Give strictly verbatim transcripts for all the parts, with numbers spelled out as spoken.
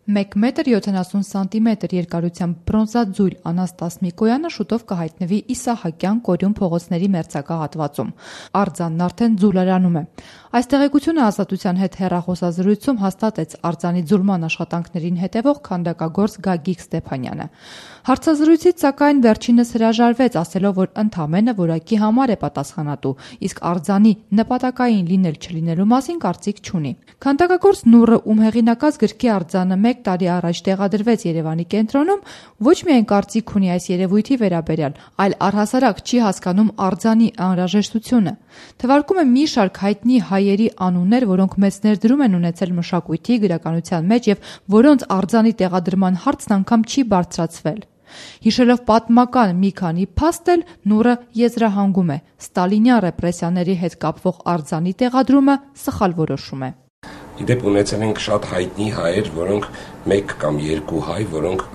մեկ մետր յոթանասուն սանտիմետր երկարությամբ բրոնզաձույլ Անաստաս Միկոյանը շուտով կհայտնվի Իսահակյան Կորյուն փողոցների մերձակա արձանն արդեն ձուլարանում է։ Այս տեղեկությունը Ազատության հետ հեռախոսազրույցում հաստատեց արձանի ձուլման աշխատանքներին հետևող քանդակագործ Գագիկ Ստեփանյանը։ Հարցազրույցից սակայն վերջինս հրաժարվեց, ասելով, որ ընդամենը որակի համար է պատասխանատու, իսկ արձանի նպատակային լինել չլինելու մասին կարծիք չունի։ Քանդակագործ Նուրը, ում հեղինակած գրքի արձանը մեկ տարի առաջ տեղադրվեց Երևանի կենտրոնում, ոչ միայն կարծիք ունի այս երևույթի վերաբերյալ, այլ առհասարակ չի հասկանում արձանի անհրաժեշտությունը։ Թվարկում է մի շարք հայտնի հայերի անուններ, որոնք մեծ ներդրում են ունեցել մշակույթի, գրականության մեջ եւ որոնց արձանի տեղադրման հարցն անգամ չի բարձրացվել։ Հիշելով պատմական մի քանի փաստ էլ Նուրը եզրահանգում է. Ստալինյան ռեպրեսիաների հետ կապվող արձանի տեղադրումը սխալ որոշում է։ Իդեպ ունեցել ենք շատ հայտնի հայեր, որոնք մեկ կամ երկու հայ, որոնք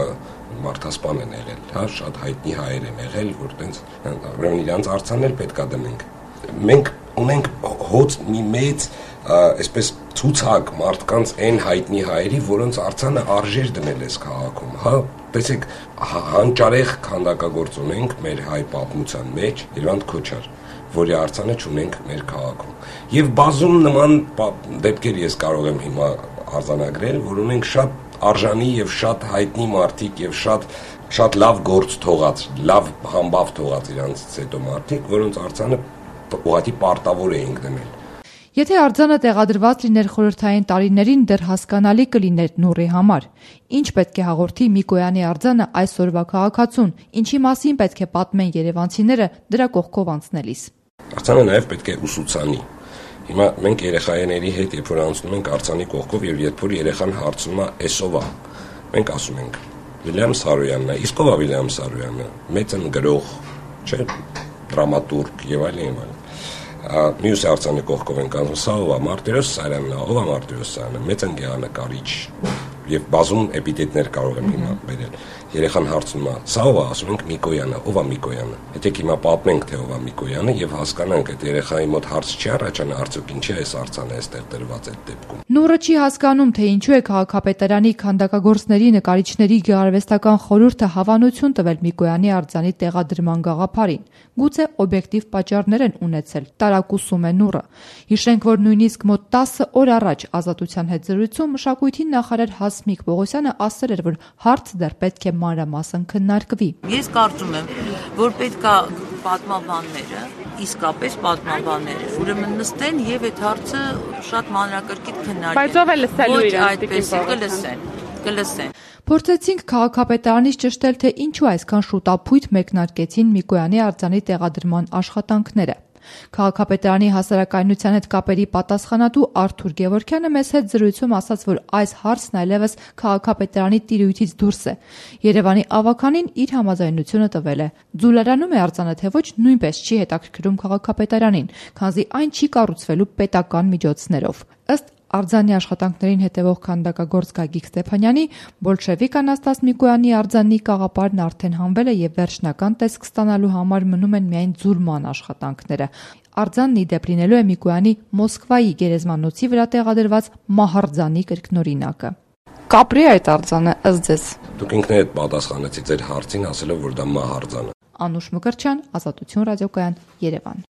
մարդասպան են եղել, հա, շատ հայտնի հայեր են եղել, որ տենց ուրեմն իրանց արձանն էլ պետքա դնենք։ Մենք ունենք հոց մի մեծ այսպես ցուցակ մարդկանց այն հայտնի հայերի, որոնց արձանը արժեր դնել էս քաղաքում, հա, տեսեք, հանճարեղ քանդակագործ ունենք մեր հայ պատմության մեջ, Երվանդ Քոչար, որի արձանը չունենք մեր քաղաքում։ Եվ բազում նման դեպքեր ես կարող եմ հիմա արձանագրել, որ ունենք շատ արժանի եւ շատ հայտնի մարդիկ եւ շատ շատ լավ գործ թողած, լավ համբավ թողած իրանցից հետո մարդիկ, որոնց արձանը ուղղակի պարտավոր էինք դնել։ Եթե արձանը տեղադրված լիներ խորհրդային տարիներին, դեռ հասկանալի կլիներ Նուրի համար։ Ինչ պետք է հաղորդի Միկոյանի արձանը այսօրվա քաղաքացուն, ինչի մասին պետք է պատմեն երևանցիները դրա կողքով անցնելիս։ Արձանը նաև պետք է ուսուցանի։ Հիմա մենք երեխաների հետ երբ որ անցնում ենք արձանի կողքով եւ երբ որ երեխան հարցնում է «Էսով է», մենք ասում ենք Վիլյամ Սարոյանն է, իսկ ով է Վիլյամ Սարոյանը, մեծ գրող, չէ, դրամատուրգ եւ այլն եւ այլն։ Մյուս արձանի կողքով ենք ասում, սա ով է Մարտիրոս Սարյանն է, ով է Մարտիրոս Սարյանը, մեծ գեղանկարիչ եւ բազում էպիթետներ կարող եմ հիմա բերել։ Երեխան հարցնում է, սա ով է, ասում ենք Միկոյանը, ով է Միկոյանը։ Եթե հիմա պատմենք թե ով է Միկոյանը եւ հասկանանք այդ երեխայի մոտ հարց չի առաջանա, արդյոք ինչի է այս արձանը այստեղ դրված այդ դեպքում։ Նուրը չի հասկանում, թե ինչու է քաղաքապետարանի քանդակագործների, նկարիչների գեղարվեստական խորհուրդը հավանություն տվել Միկոյանի արձանի տեղադրման գաղափարին։ Գուցե օբյեկտիվ պատճառներ են ունեցել, տարակուսում է Նուրը։ Հիշենք, որ նույնիսկ մոտ տասը օր առաջ Ազատության հետ զրույցում մշակույթի նախարար Հասմիկ Պողոսյանը ասել էր, որ հարցը դեռ պետք է մանրամասն քննարկվի։ Ես կարծում եմ, որ պետք է պատմաբանները, իսկապես պատմաբանները, ուրեմն նստեն եւ այդ հարցը շատ մանրակրկիտ քննարկեն։ Բայց ով է լսելու իրեն, այդպես կլսեն, կլսեն։ Փորձեցինք քաղաքապետարանից ճշտել, թե ինչու այսքան շուտապույտ մեկնարկեցին Միկոյանի արձանի տեղադրման աշխատանքները։ Քաղաքապետարանի հասարակայնության հետ կապերի պատասխանատու Արթուր Գևորգյանը մեզ հետ զրույցում ասաց, որ այս հարցն այլևս քաղաքապետարանի տիրույթից դուրս է։ Երևանի ավականին իր համաձայնությունը տվել է։ Ձուլարանում է արձանը, թե ոչ, նույնպես չի հետաքրքրում քաղաքապետարանին, քանզի այն չի կառուցվելու պետական միջոցներով։ Ըստ արձանի աշխատանքներին հետևող քանդակագործ Գագիկ Ստեփանյանի, բոլշևիկ Անաստաս Միկոյանի արձանի կաղապարն արդեն հանվել է եւ վերջնական տեսք ստանալու համար մնում են միայն ձուլման աշխատանքները։ Արձանն ի դեպ լինելու է Միկոյանի Մոսկվայի գերեզմանոցի վրա տեղադրված մահարձանի կրկնօրինակը։ Կապրի այդ արձանը ըստ ձեզ։ Դուք ինքներդ պատասխանեցիք ձեր հարցին, ասելով որ դա մահարձան է։ Անուշ Մկրտչյան, Ազատություն ռադիոկայան, Երևան։